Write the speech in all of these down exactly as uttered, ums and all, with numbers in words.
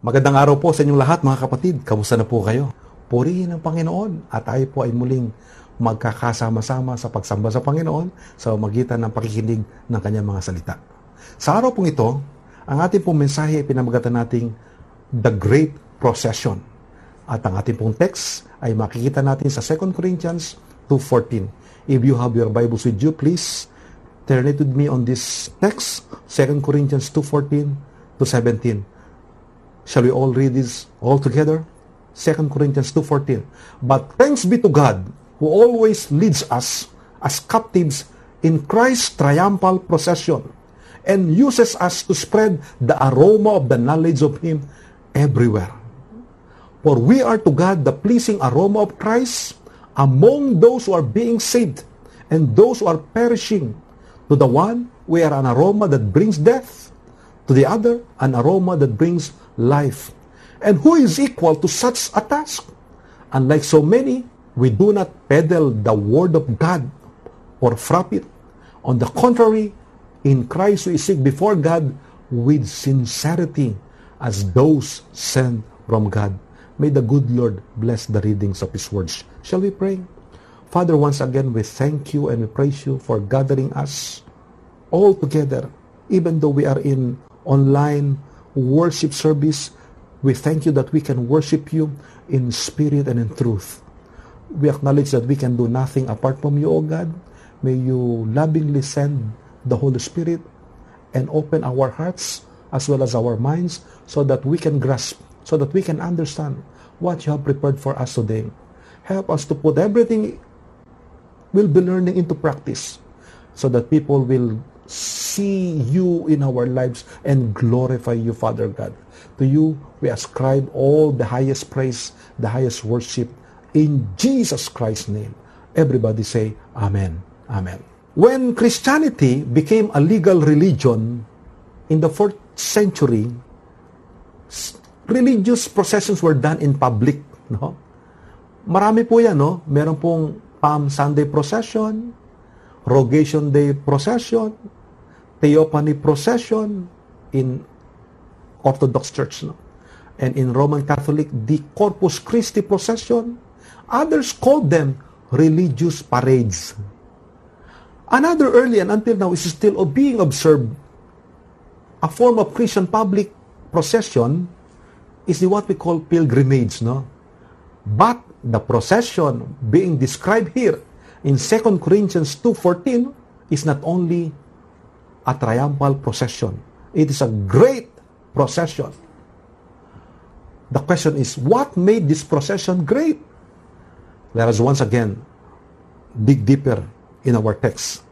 Magandang araw po sa inyong lahat mga kapatid. Kamusta na po kayo? Purihin ang Panginoon at tayo po ay muling magkakasama-sama sa pagsamba sa Panginoon sa magitan ng pakikinig ng kanyang mga salita. Sa araw pong ito, ang ating pong mensahe ay pinamagatan nating The Great Procession. At ang ating pong text ay makikita natin sa Second Corinthians two fourteen. If you have your Bibles with you, please turn it with me on this text, Second Corinthians two fourteen to seventeen. Shall we all read this all together? Second Corinthians two fourteen. But thanks be to God, who always leads us as captives in Christ's triumphal procession, and uses us to spread the aroma of the knowledge of Him everywhere. For we are to God the pleasing aroma of Christ among those who are being saved and those who are perishing. To the one, we are an aroma that brings death. To the other, an aroma that brings life. And who is equal to such a task? Unlike so many, we do not peddle the word of God or frap it. On the contrary, in Christ we seek before God with sincerity as those sent from God. May the good Lord bless the readings of His words. Shall we pray? Father, once again, we thank you and we praise you for gathering us all together. Even though we are in online worship service, we thank you that we can worship you in spirit and in truth. We acknowledge that we can do nothing apart from you, O God. May you lovingly send the Holy Spirit and open our hearts as well as our minds so that we can grasp, so that we can understand what you have prepared for us today. Help us to put everything we'll be learning into practice so that people will see you in our lives and glorify you, Father God. To you, we ascribe all the highest praise, the highest worship in Jesus Christ's name. Everybody say, Amen. Amen. When Christianity became a legal religion in the fourth century, religious processions were done in public. No? Marami po yan, no? Meron pong Palm Sunday procession, Rogation Day procession, Theophany procession in Orthodox Church, no? And in Roman Catholic, the Corpus Christi procession. Others called them religious parades. Another early and until now is still being observed, a form of Christian public procession is the what we call pilgrimage, no? But the procession being described here in Second Corinthians two fourteen is not only a triumphal procession. It is a great procession. The question is, what made this procession great? Let us once again dig deeper in our text.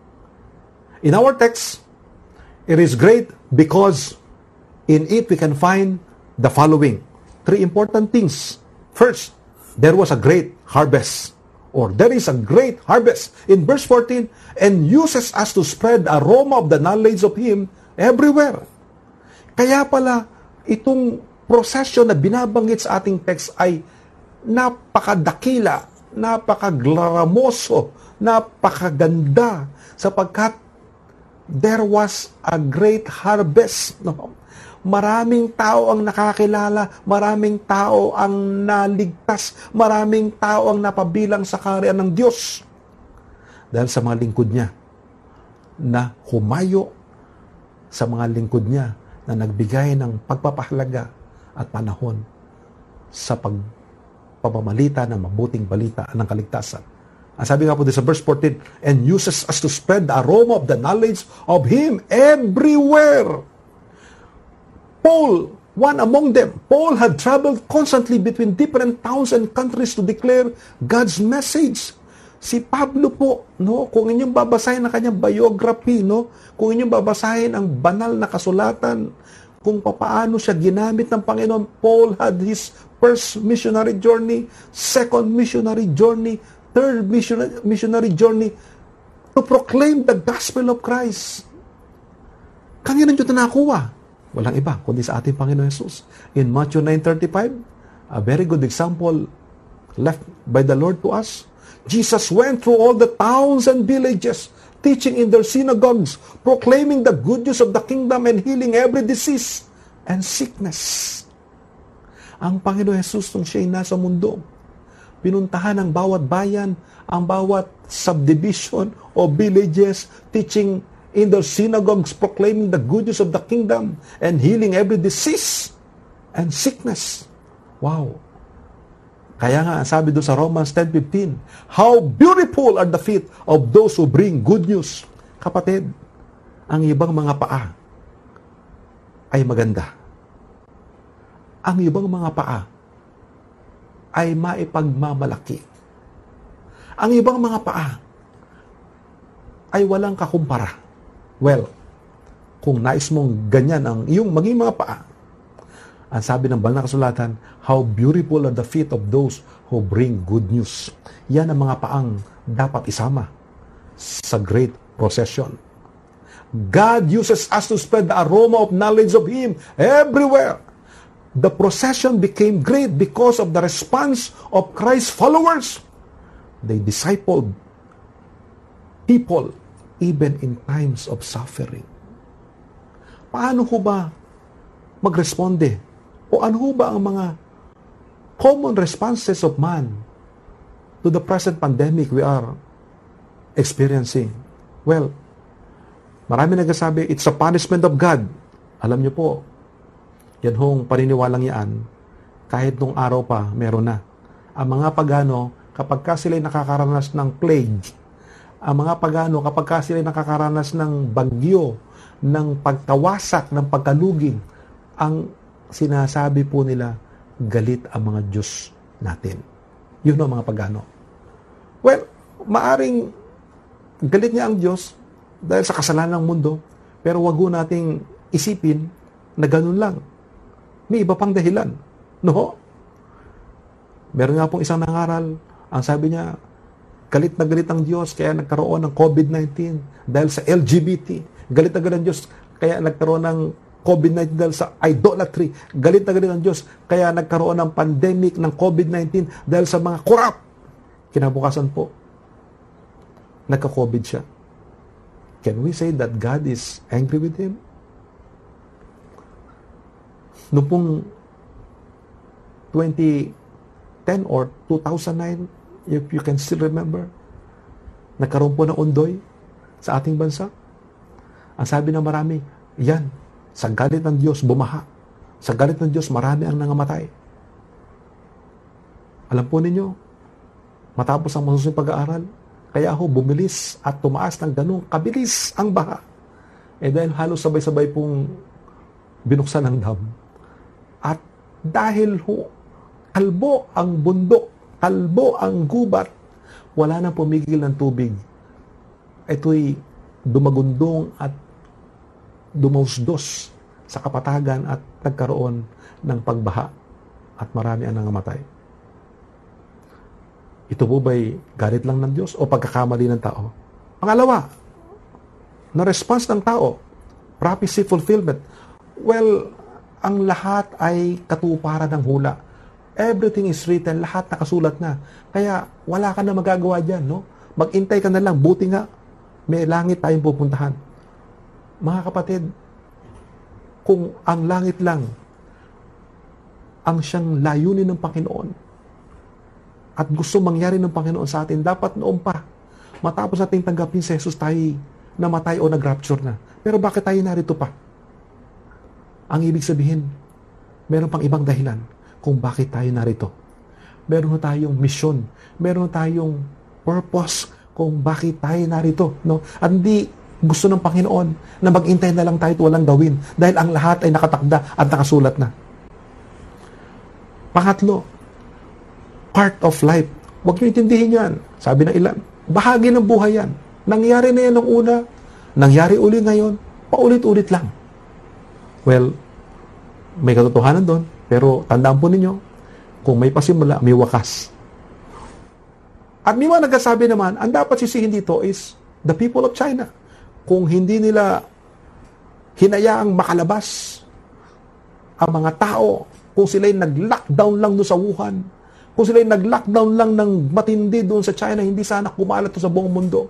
In our text, it is great because in it we can find the following three important things. First, there was a great harvest. Or there is a great harvest. In verse fourteen, and uses us to spread the aroma of the knowledge of Him everywhere. Kaya pala, itong procession na binabanggit sa ating text ay napakadakila, napakaglaramoso, napakaganda, sapagkat there was a great harvest. No? Maraming tao ang nakakilala, maraming tao ang naligtas, maraming tao ang napabilang sa kaharian ng Diyos. Dahil sa mga lingkod niya na humayo sa mga lingkod niya na nagbigay ng pagpapahalaga at panahon sa pagpapamalita ng mabuting balita ng kaligtasan. Ang sabi nga po din sa verse fourteen, and uses us to spread the aroma of the knowledge of Him everywhere. Paul, one among them, Paul had traveled constantly between different towns and countries to declare God's message. Si Pablo po, no, kung inyong babasahin ang kanyang biography, no, kung inyong babasahin ang banal na kasulatan, kung papaano siya ginamit ng Panginoon, Paul had his first missionary journey, second missionary journey, third missionary, missionary journey to proclaim the gospel of Christ. Kanino nyo ito nakuha? Walang iba, kundi sa ating Panginoon Jesus. In Matthew nine thirty-five, a very good example left by the Lord to us. Jesus went through all the towns and villages, teaching in their synagogues, proclaiming the good news of the kingdom and healing every disease and sickness. Ang Panginoon Jesus nung siya'y nasa mundo, pinuntahan ang bawat bayan, ang bawat subdivision o villages, teaching in their synagogues, proclaiming the good news of the kingdom and healing every disease and sickness. Wow! Kaya nga, sabi doon sa Romans ten fifteen, how beautiful are the feet of those who bring good news. Kapatid, ang ibang mga paa ay maganda. Ang ibang mga paa ay maipagmamalaki. Ang ibang mga paa ay walang kakumpara. Well, kung nais mong ganyan ang iyong maging mga paa, ang sabi ng banal na kasulatan, how beautiful are the feet of those who bring good news. Yan ang mga paang dapat isama sa great procession. God uses us to spread the aroma of knowledge of Him everywhere. The procession became great because of the response of Christ's followers. They discipled people even in times of suffering. Paano ho ba magresponde? O ano ho ba ang mga common responses of man to the present pandemic we are experiencing? Well, marami nagsasabi, it's a punishment of God. Alam niyo po, yan hong paniniwalang yan, kahit nung araw pa, meron na. Ang mga pagano, kapag ka sila'y nakakaranas ng plague, ang mga pagano, kapag ka sila'y nakakaranas ng bagyo, ng pagkawasak, ng pagkaluging, ang sinasabi po nila, galit ang mga Diyos natin. Yun ang mga pagano. Well, maaring galit niya ang Diyos dahil sa kasalanan ng mundo, pero wag ho nating isipin na ganun lang. May iba pang dahilan. No? Meron nga pong isang nangaral, ang sabi niya, galit na galit ang Diyos kaya nagkaroon ng COVID nineteen dahil sa L G B T. Galit na galit ang Diyos kaya nagkaroon ng COVID nineteen dahil sa idolatry. Galit na galit ang Diyos kaya nagkaroon ng pandemic ng COVID nineteen dahil sa mga korap. Kinabukasan po, nagka-COVID siya. Can we say that God is angry with him? Noong pong twenty ten or two thousand nine, if you can still remember, nagkaroon po ng undoy sa ating bansa. Ang sabi ng marami, yan, sa galit ng Diyos, bumaha. Sa galit ng Diyos, marami ang nangamatay. Alam po ninyo, matapos ang masusing pag-aaral, kaya ako bumilis at tumaas ng ganung kabilis ang baha. Eh dahil halos sabay-sabay pong binuksan ang dam. At dahil ho, kalbo ang bundok, kalbo ang gubat, wala nang pumigil ng tubig. Ito'y dumagundong at dumausdos sa kapatagan at nagkaroon ng pagbaha at marami ang nangamatay. Ito po ba'y galit lang ng Diyos o pagkakamali ng tao? Pangalawa, na response ng tao, prophecy fulfillment. Well, ang lahat ay katuparan ng hula. Everything is written, lahat nakasulat na. Kaya wala ka na magagawa dyan, no? Mag-intay ka na lang, buti nga, may langit tayong pupuntahan. Mga kapatid, kung ang langit lang ang siyang layunin ng Panginoon at gusto mangyari ng Panginoon sa atin, dapat noon pa, matapos nating tanggapin si Jesus, tayo namatay o nag-rapture na. Pero bakit tayo narito pa? Ang ibig sabihin, meron pang ibang dahilan kung bakit tayo narito. Meron tayong mission, meron tayong purpose kung bakit tayo narito. No? At hindi gusto ng Panginoon na mag-intay na lang tayo at walang gawin dahil ang lahat ay nakatakda at nakasulat na. Pangatlo, part of life. Huwag niyo intindihin yan. Sabi ng ilan, bahagi ng buhay yan. Nangyari na yan ng una, nangyari uli ngayon, paulit-ulit lang. Well, may katotohanan doon, pero tandaan po ninyo, kung may pasimula, may wakas. At may mga nagsasabi naman, ang dapat sisihin dito is the people of China. Kung hindi nila hinayaang makalabas ang mga tao, kung sila'y nag-lockdown lang doon sa Wuhan, kung sila'y nag-lockdown lang ng matindi doon sa China, hindi sana kumalat to sa buong mundo.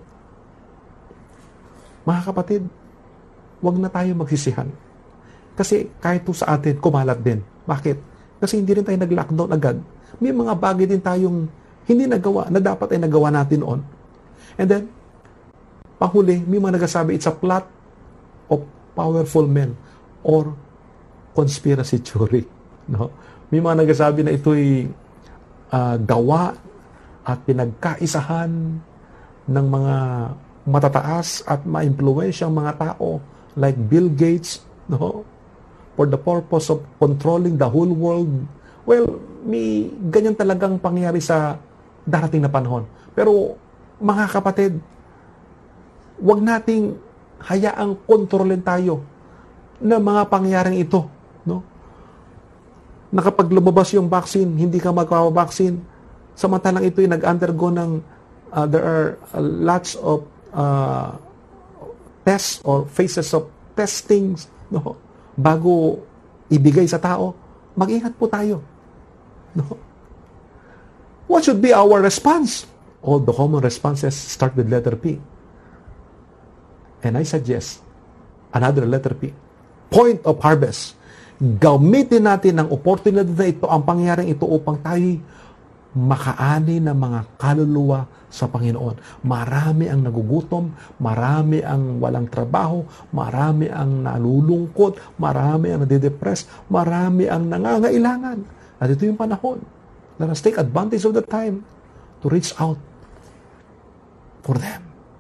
Mga kapatid, wag na tayo magsisihan. Kasi kahit to sa atin, kumalat din. Bakit? Kasi hindi rin tayo nag-lockdown agad. May mga bagay din tayong hindi nagawa na dapat ay nagawa natin noon. And then, panghuli, may mga nagsasabi, it's a plot of powerful men or conspiracy theory. No? May mga nagsasabi na ito'y uh, gawa at pinagkaisahan ng mga matataas at maimpluwensyang mga tao like Bill Gates, no? For the purpose of controlling the whole world. Well, may ganyan talagang pangyayari sa darating na panahon. Pero, mga kapatid, huwag nating hayaang kontrolin tayo ng mga pangyayaring ito. No? Na kapag lumabas yung vaccine, hindi ka magkakabaksin. Samantalang ito ay nag-undergo ng, uh, there are uh, lots of uh, tests or phases of testings, no? Bago ibigay sa tao. Mag-ingat po tayo. No? What should be our response? All the common responses start with letter P. And I suggest another letter P. Point of harvest. Gamitin natin ang oportunidad na ito, ang pangyayaring ito upang tayo makaani ng mga kaluluwa sa Panginoon. Marami ang nagugutom, marami ang walang trabaho, marami ang nalulungkot, marami ang nadidepress, marami ang nangangailangan. At ito yung panahon. Let us take advantage of the time to reach out for them.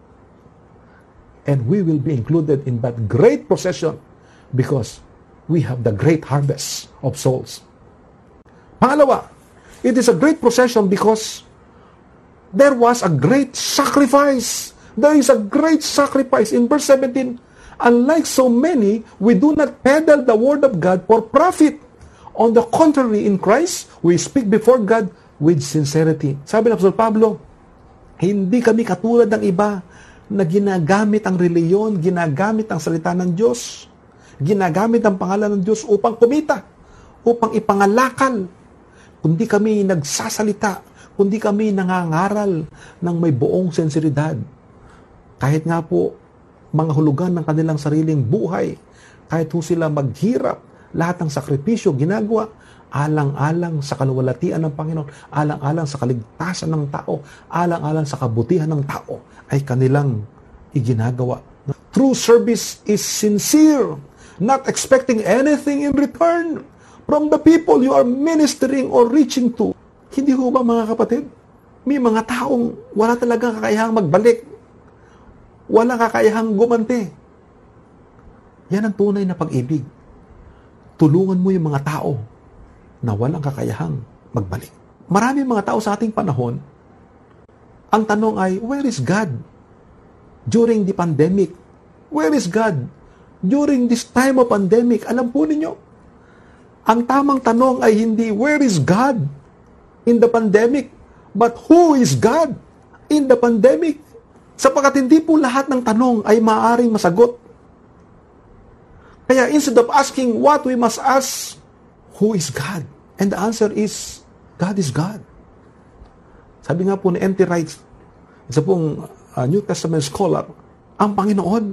And we will be included in that great procession because we have the great harvest of souls. Pangalawa, it is a great procession because there was a great sacrifice. There is a great sacrifice. In verse seventeen, unlike so many, we do not peddle the word of God for profit. On the contrary, in Christ, we speak before God with sincerity. Sabi ng Apostol Pablo, hindi kami katulad ng iba na ginagamit ang reliyon, ginagamit ang salita ng Diyos, ginagamit ang pangalan ng Diyos upang kumita, upang ipangalakal. Kundi kami nagsasalita, kundi kami nangangaral ng may buong sensiridad. Kahit nga po, mga hulugan ng kanilang sariling buhay, kahit po sila maghirap, lahat ng sakripisyo ginagawa, alang-alang sa kaluwalhatian ng Panginoon, alang-alang sa kaligtasan ng tao, alang-alang sa kabutihan ng tao, ay kanilang iginagawa. True service is sincere, not expecting anything in return from the people you are ministering or reaching to. Hindi ho ba, mga kapatid? May mga taong wala talagang kakayahang magbalik. Wala kakayahang gumante. Yan ang tunay na pag-ibig. Tulungan mo yung mga tao na walang kakayahang magbalik. Maraming mga tao sa ating panahon, ang tanong ay, where is God? During the pandemic. Where is God? During this time of pandemic. Alam po ninyo, ang tamang tanong ay hindi, where is God in the pandemic? But who is God in the pandemic? Sapagkat hindi po lahat ng tanong ay maaaring masagot. Kaya instead of asking what, we must ask, who is God? And the answer is, God is God. Sabi nga po ni N T Wright, isa pong uh, New Testament scholar, ang Panginoon,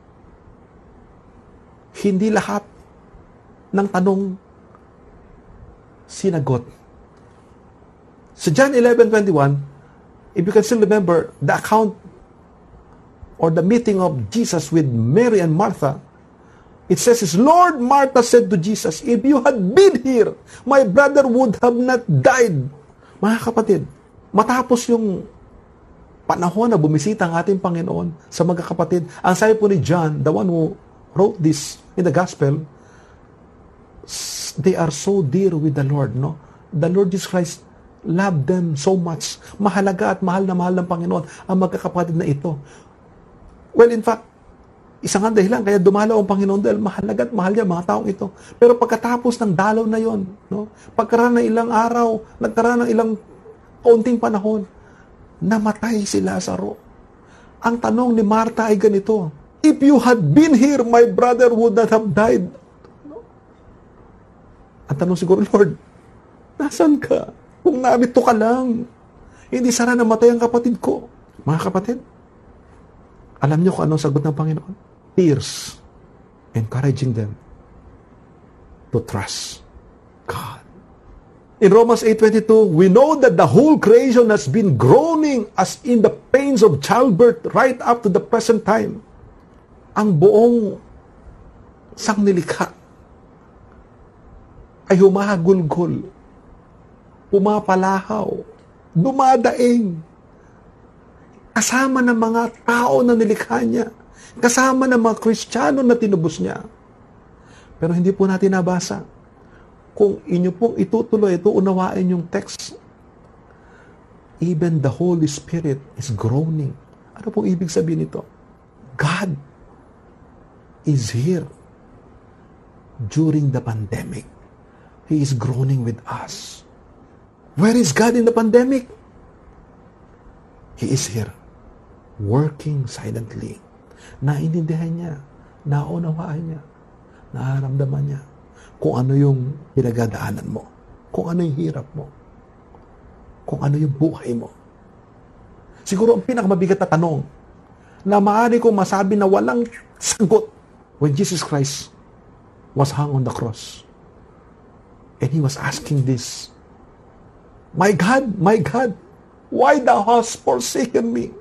hindi lahat ng tanong sinagot. Sa John eleven twenty-one, if you can still remember the account or the meeting of Jesus with Mary and Martha, it says, Lord, Martha said to Jesus, if you had been here, my brother would have not died. Mga kapatid, matapos yung panahon na bumisita ang ating Panginoon sa magkakapatid, ang sabi po ni John, the one who wrote this in the gospel, they are so dear with the Lord, no? The Lord Jesus Christ loved them so much. Mahalaga at mahal na mahal ng Panginoon ang magkakapatid na ito. Well, in fact, isang ang dahilan, kaya dumalaw ang Panginoon dahil mahalaga at mahal niya mga taong ito. Pero pagkatapos ng dalaw na yon, no? Pagkaraan ng ilang araw, nagkaraan ng ilang kaunting panahon, namatay si Lazaro. Ang tanong ni Martha ay ganito, if you had been here, my brother would not have died. No? Ang tanong siguro, Lord, nasan ka? Kung narito ka lang, hindi sana namatay ang kapatid ko. Mga kapatid, alam niyo kung anong sagot ng Panginoon? Tears, encouraging them to trust God. In Romans eight twenty-two, we know that the whole creation has been groaning as in the pains of childbirth right up to the present time. Ang buong sangnilikha ay humahagulgol, pumapalahaw, dumadaing, kasama ng mga tao na nilikha niya, kasama ng mga Kristiyano na tinubos niya. Pero hindi po natin nabasa. Kung inyo pong itutuloy, ito unawain yung text, even the Holy Spirit is groaning. Ano pong ibig sabihin nito? God is here during the pandemic. He is groaning with us. Where is God in the pandemic? He is here, working silently. Naintindihan niya, naunawaan niya, nararamdaman niya kung ano yung pinagadaanan mo, kung ano yung hirap mo, kung ano yung buhay mo. Siguro ang pinakamabigat na tanong na maaari kong masabi na walang sagot when Jesus Christ was hung on the cross. And He was asking this, My God, my God, why thou hast forsaken me?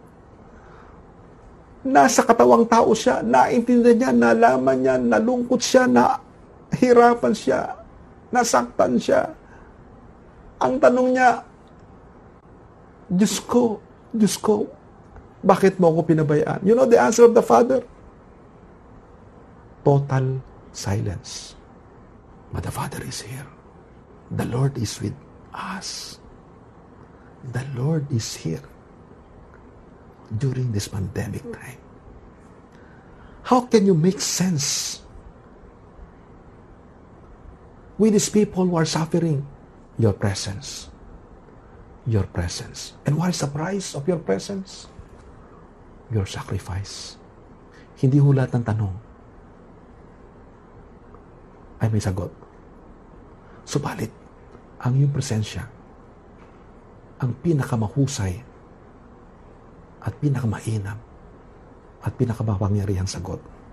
Nasa katawang tao siya, naintindihan niya, nalaman niya, nalungkot siya, nahirapan siya, nasaktan siya. Ang tanong niya, Diyos ko, Diyos ko, bakit mo ako pinabayaan? You know the answer of the Father? Total silence. But the Father is here. The Lord is with us. The Lord is here during this pandemic time. How can you make sense with these people who are suffering? Your presence. Your presence. And what is the price of your presence? Your sacrifice. Hindi ho lahat ng tanong ay may sagot. Subalit, ang iyong presensya, ang pinakamahusay at pinakamainam at pinakamapangyarihang sagot.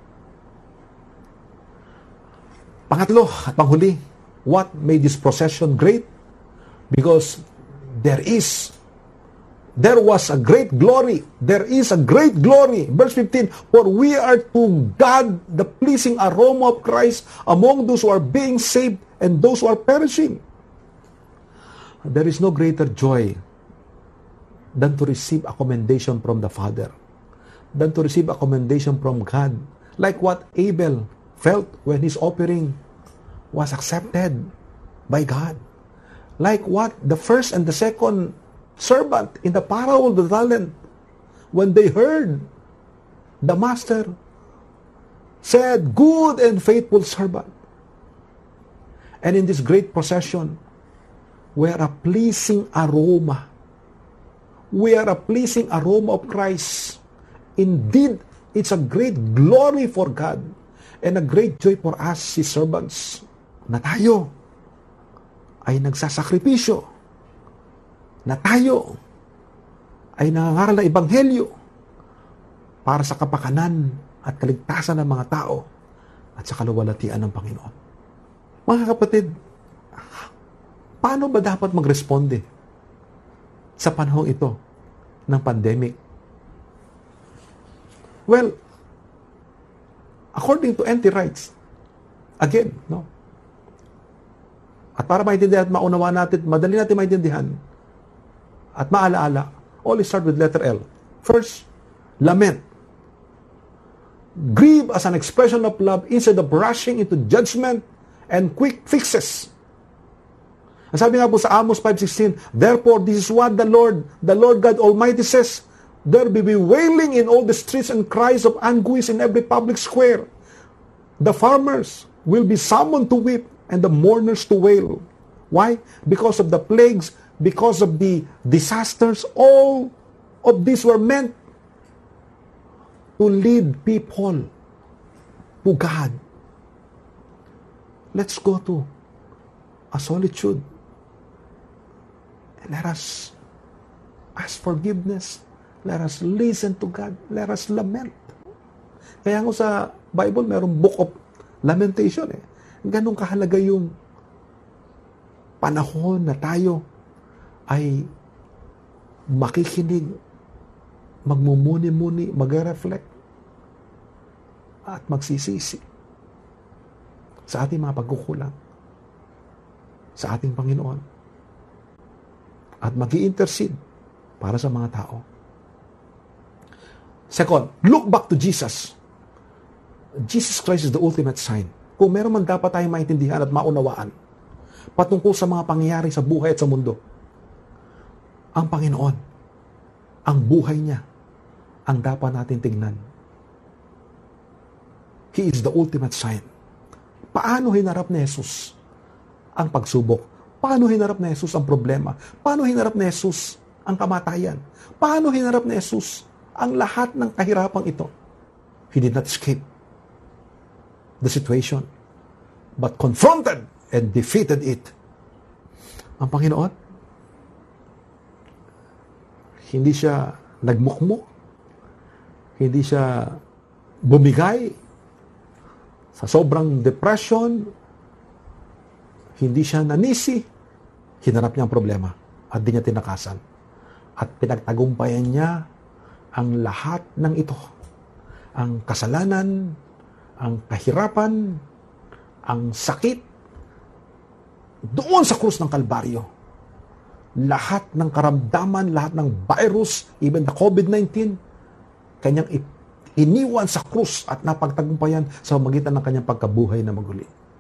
Pangatlo at panghuli, what made this procession great? Because there is, there was a great glory. There is a great glory. Verse fifteen, for we are to God the pleasing aroma of Christ among those who are being saved and those who are perishing. There is no greater joy than to receive a commendation from the Father, than to receive a commendation from God, like what Abel felt when his offering was accepted by God, like what the first and the second servant in the parable of the talent, when they heard the master said, good and faithful servant. And in this great procession, we are a pleasing aroma. We are a pleasing aroma of Christ. Indeed, it's a great glory for God and a great joy for us, His servants, na tayo ay nagsasakripisyo, na tayo ay nangangaral ng ebanghelyo para sa kapakanan at kaligtasan ng mga tao at sa kaluwalhatian ng Panginoon. Mga kapatid, paano ba dapat magresponde sa panahong ito ng pandemic? Well, according to N T Wright, again, no? At para maintindihan at maunawa natin, madali natin maintindihan at maalaala, always start with letter L. First, lament. Grieve as an expression of love instead of rushing into judgment and quick fixes. Ang sabi nga po sa Amos five sixteen, therefore this is what the Lord, the Lord God Almighty says, there will be wailing in all the streets and cries of anguish in every public square. The farmers will be summoned to weep and the mourners to wail. Why? Because of the plagues, because of the disasters, all of these were meant to lead people to God. Let's go to a solitude and let us ask forgiveness. Let us listen to God. Let us lament. Kaya nga sa Bible, mayroong book of lamentation. Eh. Ganun kahalaga yung panahon na tayo ay makikinig, magmumuni-muni, mag-reflect, at magsisisi sa ating mga pagkukulang sa ating Panginoon at mag-i-intercede para sa mga tao. Second, look back to Jesus. Jesus Christ is the ultimate sign. Kung meron man dapat tayong maintindihan at maunawaan patungkol sa mga pangyayari sa buhay at sa mundo, ang Panginoon, ang buhay niya, ang dapat natin tignan. He is the ultimate sign. Paano hinarap ni Jesus ang pagsubok? Paano hinarap ni Jesus ang problema? Paano hinarap ni Jesus ang kamatayan? Paano hinarap ni Jesus ang lahat ng kahirapang ito? He did not escape the situation, but confronted and defeated it. Ang Panginoon, hindi siya nagmukmuk, hindi siya bumigay sa sobrang depression, hindi siya nanisi, hinarap niya ang problema at di niya tinakasan. At pinagtagumpayan niya ang lahat ng ito. Ang kasalanan, ang kahirapan, ang sakit, doon sa krus ng Kalbaryo. Lahat ng karamdaman, lahat ng virus, even the covid nineteen, kanyang iniwan sa krus at napagtagumpayan sa magitan ng kanyang pagkabuhay na maguli.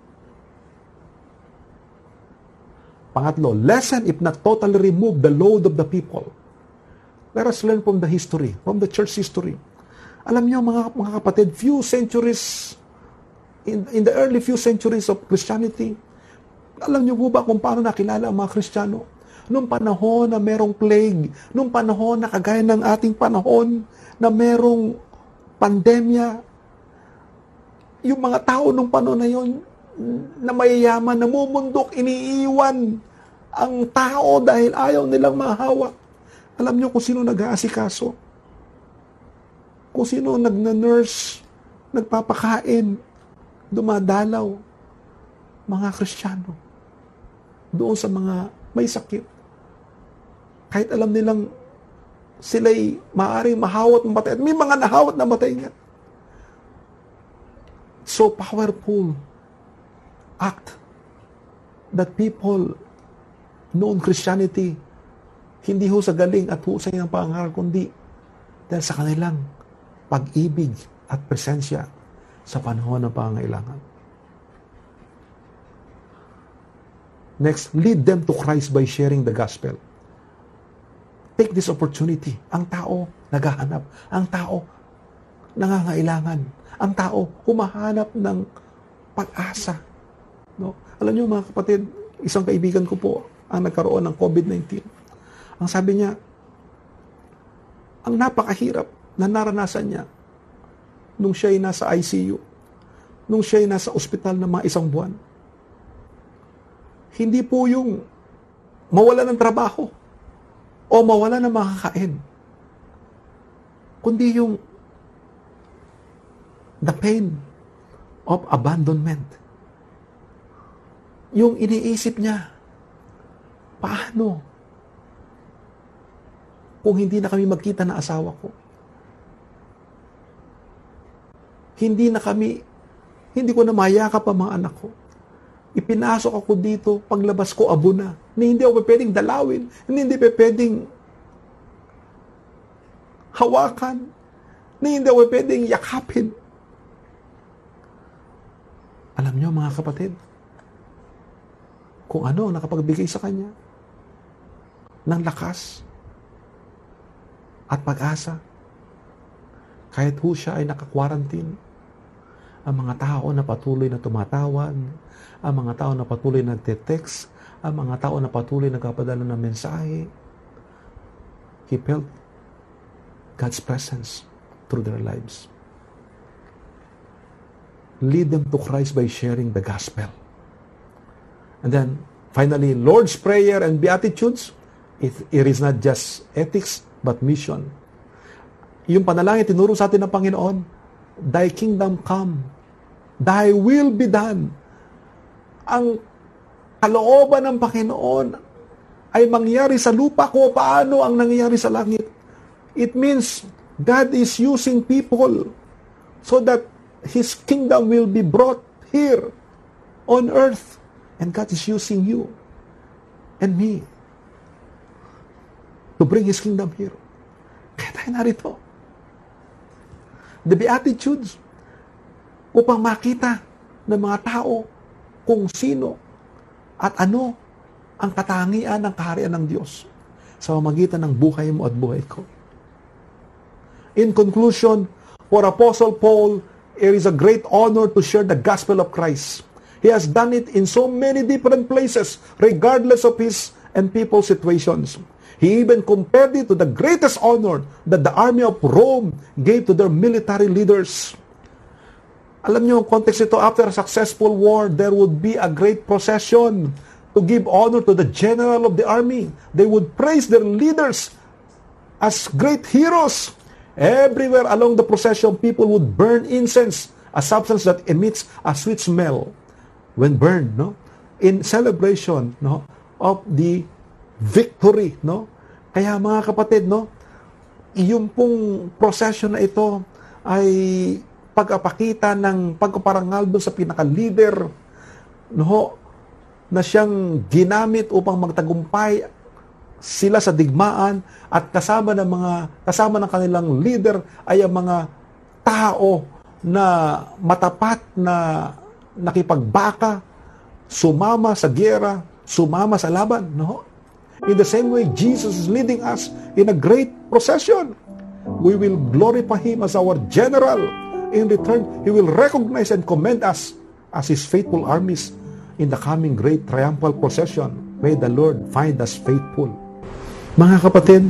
Pangatlo, lessen if not totally remove the load of the people. Let us learn from the history, from the church history. Alam niyo mga, mga kapatid, few centuries, in, in the early few centuries of Christianity, alam niyo po ba kung paano nakilala ang mga Kristiyano? Noong panahon na merong plague, noong panahon na kagaya ng ating panahon na merong pandemya, yung mga tao nung panahon na yon na mayayaman, namumundok, iniiwan ang tao dahil ayaw nilang mahawa. Alam niyo kung sino nag-aasikaso? Kung sino nag-nurse, nagpapakain, dumadalaw? Mga Kristiyano. Doon sa mga may sakit. Kahit alam nilang sila'y maaaring mahawat ng matay. At may mga nahawat na matay nga. So powerful act that people noon Christianity, hindi ho sa galing at husay ng pangaral, kundi dahil sa kanilang pag-ibig at presensya sa panahon ng pangangailangan. Next, lead them to Christ by sharing the gospel. Take this opportunity. Ang tao naghahanap. Ang tao nangangailangan. Ang tao humahanap ng pag-asa. No? Alam niyo mga kapatid, isang kaibigan ko po ang nagkaroon ng covid nineteen. Ang sabi niya, ang napakahirap na naranasan niya nung siya ay nasa I C U, nung siya ay nasa ospital na mga isang buwan. Hindi po yung mawala ng trabaho o mawala ng makakain, kundi yung the pain of abandonment. Yung iniisip niya, paano kung hindi na kami magkita na asawa ko? Hindi na kami, hindi ko na mayakap ang mga anak ko. Ipinasok ako dito, paglabas ko, abo na. Hindi ako pwedeng dalawin. Hindi pwedeng hawakan. Hindi ako pwedeng yakapin. Alam niyo mga kapatid, kung ano ang nakapagbigay sa kanya ng lakas at pag-asa, kahit ho siya ay naka-quarantine, ang mga tao na patuloy na tumatawag, ang mga tao na patuloy na nagte-text, ang mga tao na patuloy na nagpapadala ng mensahe, he felt God's presence through their lives. Lead them to Christ by sharing the gospel. And then, finally, Lord's Prayer and Beatitudes, it, it is not just ethics, but mission. Yung panalangin, tinuro sa atin ng Panginoon, Thy kingdom come, Thy will be done. Ang kalooban ng Panginoon ay mangyari sa lupa kung paano ang nangyayari sa langit. It means God is using people so that His kingdom will be brought here on earth. And God is using you and me to bring His kingdom here. Kaya tayo narito. The Beatitudes, upang makita ng mga tao kung sino at ano ang katangian ng kaharian ng Diyos sa pamamagitan ng buhay mo at buhay ko. In conclusion, for Apostle Paul, it is a great honor to share the gospel of Christ. He has done it in so many different places, regardless of his and people's situations. He even compared it to the greatest honor that the army of Rome gave to their military leaders. Alam niyo, ang context ito, after a successful war, there would be a great procession to give honor to the general of the army. They would praise their leaders as great heroes. Everywhere along the procession, people would burn incense, a substance that emits a sweet smell when burned, no? In celebration, no, of the victory, no? Kaya mga kapatid, no, yung pong procession na ito ay pag-apakita ng pagpaparangal doon sa pinaka-leader, no, na siyang ginamit upang magtagumpay sila sa digmaan, at kasama ng mga kasama ng kanilang leader ay ang mga tao na matapat na nakipagbaka, sumama sa giyera, sumama sa laban, no? In the same way, Jesus is leading us in a great procession. We will glorify Him as our general. In return, He will recognize and commend us as His faithful armies in the coming great triumphal procession. May the Lord find us faithful. Mga kapatid,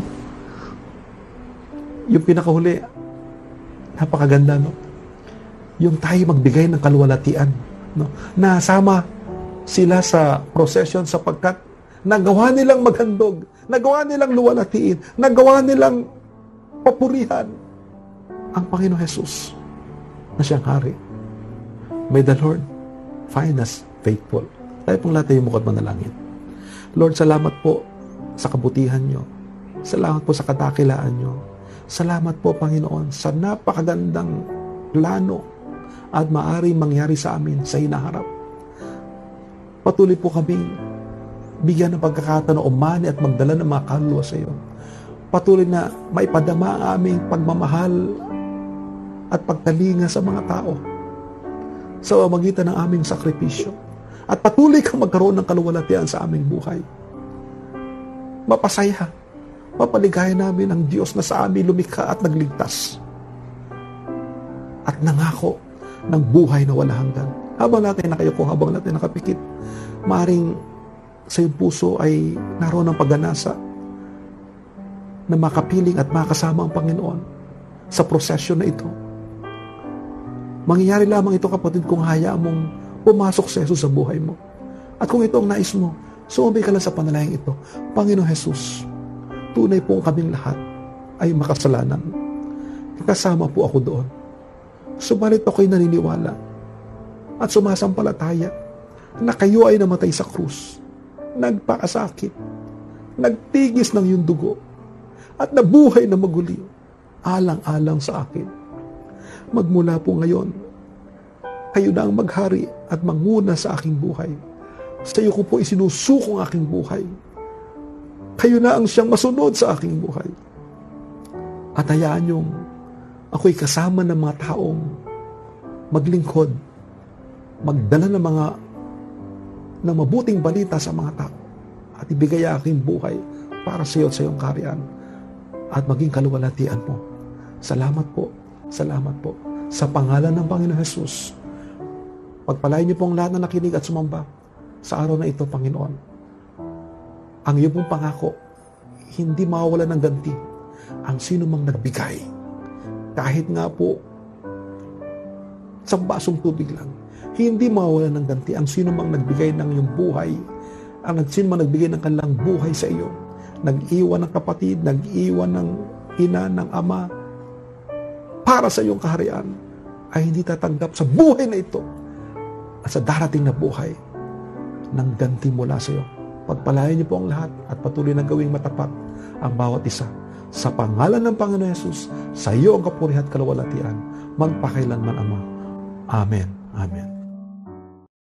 yung pinakahuli, napakaganda, no? Yung tayo magbigay ng kaluwalhatian, no? Nasama sila sa procession sapagkat nagawa nilang maghandog, nagawa nilang luwalhatiin, nagawa nilang papurihan ang Panginoon Jesus na siyang hari. May the Lord find us faithful. Tayo pong lahat ay mukot manalangin. Lord, salamat po sa kabutihan nyo. Salamat po sa kadakilaan nyo. Salamat po, Panginoon, sa napakagandang plano at maaaring mangyari sa amin sa hinaharap. Patuloy po kaming bigyan ng pagkakataon na umani at magdala ng mga kaluluwa sa iyo. Patuloy na maipadama ang aming pagmamahal at pagtalinga sa mga tao sa magitan ng aming sakripisyo. At patuloy kang magkaroon ng kaluwalhatian sa aming buhay. Mapasaya, mapaligaya namin ang Diyos na sa amin lumikha at nagligtas. At nangako ng buhay na walang hanggan. Habang natin nakayuko, habang natin nakapikit, maring sa iyong puso ay naroon ng pagganasa na makapiling at makasama ang Panginoon sa prosesyon na ito. Mangyayari lamang ito, kapatid, kung hayaan mong pumasok sa Jesus sa buhay mo. At kung ito ang nais mo, sumabay ka lang sa panalangin ito. Panginoon Jesus, tunay po kaming lahat ay makasalanan. Kasama po ako doon. Subalit ako'y naniniwala at sumasampalataya na kayo ay namatay sa krus, nagpakasakit, nagtigis ng iyong dugo, at nabuhay na maguli, alang-alang sa akin. Magmula po ngayon, kayo na ang maghari at manguna sa aking buhay. Sa iyo ko po isinusuko ang aking buhay. Kayo na ang siyang masunod sa aking buhay. At hayaan niyong ako'y kasama ng mga taong maglingkod, magdala ng mga ng mabuting balita sa mga tao at ibigay ang aking buhay para sa iyo at sa iyong kaharian at maging kaluwalhatian mo. Salamat po, salamat po. Sa pangalan ng Panginoon Jesus, pagpalain niyo pong lahat na nakinig at sumamba sa araw na ito, Panginoon. Ang iyong pong pangako, hindi mawawala ng ganti ang sino mang nagbigay. Kahit nga po sa basong tubig lang, hindi mawawala ng ganti ang sino mang nagbigay ng iyong buhay, ang sino mang nagbigay ng kanilang buhay sa iyo. Nag-iwan ng kapatid, nag-iwan ng ina, ng ama, para sa iyong kaharian, ay hindi tatanggap sa buhay na ito at sa darating na buhay ng ganti mula sa iyo. Pagpalain niyo po ang lahat at patuloy na gawing matapat ang bawat isa. Sa pangalan ng Panginoon Hesus, sa iyo ang kapurihan at kalawalatian, magpakailanman, Ama. Amen. Amen.